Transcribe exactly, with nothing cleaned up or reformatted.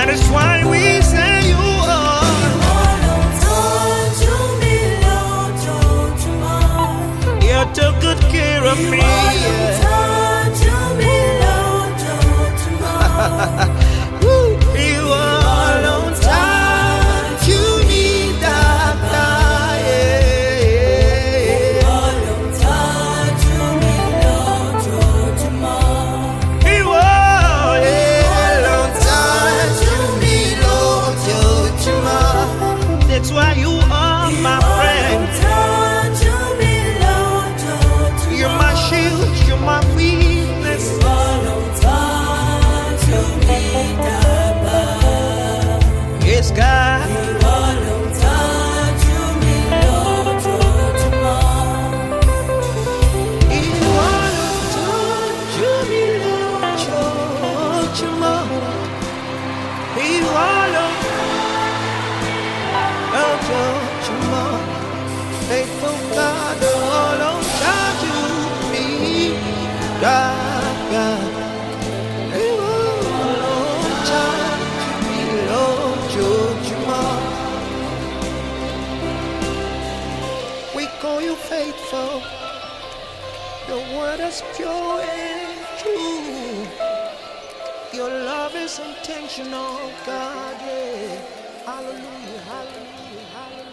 That is why we say you are. You took good care of me. Woo. You are on time. You need that guy. You are on time. You are on time. That's why you are my friend. You're my shield. You're my weakness. Yes, God. Faithful God, all on time to me, God, God. All on time to me, Lord, Jojuma. We call you faithful. Your word is pure and true. Your love is intentional, God, yeah. Hallelujah, hallelujah, hallelujah.